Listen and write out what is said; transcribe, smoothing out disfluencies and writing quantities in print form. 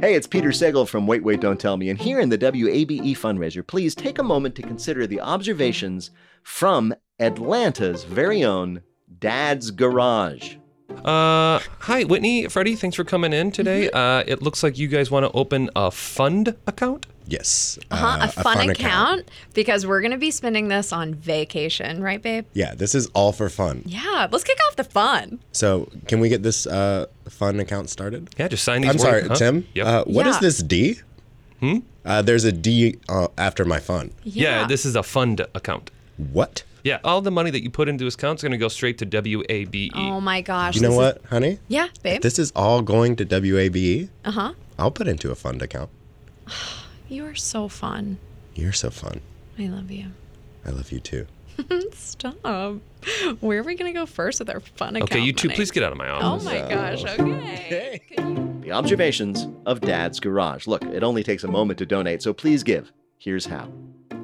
Hey, it's Peter Sagal from Wait, Wait, Don't Tell Me, and here in the WABE fundraiser, please take a moment to consider the observations from Atlanta's very own Dad's Garage. Hi, Whitney, Freddie, thanks for coming in today. It looks like you guys want to open a fund account? Yes. A fun account, because we're going to be spending this on vacation, right, babe? Yeah, this is all for fun. Yeah, let's kick off the fun. So, can we get this fun account started? Yeah, just sign these. I'm sorry, Tim. Yep. What is Yeah. this D? There's a D after my fun. Yeah, this is a fund account. What? Yeah, all the money that you put into this account is going to go straight to WABE. Oh my gosh. You know what, honey? Yeah, babe. This is all going to WABE. Uh-huh. I'll put into a fund account. You are so fun. You're so fun. I love you. I love you too. Stop. Where are we going to go first with our fun account Okay, you two, money? please get out of my Oh office. my gosh, okay. The observations of Dad's Garage. Look, it only takes a moment to donate, so please give. Here's how.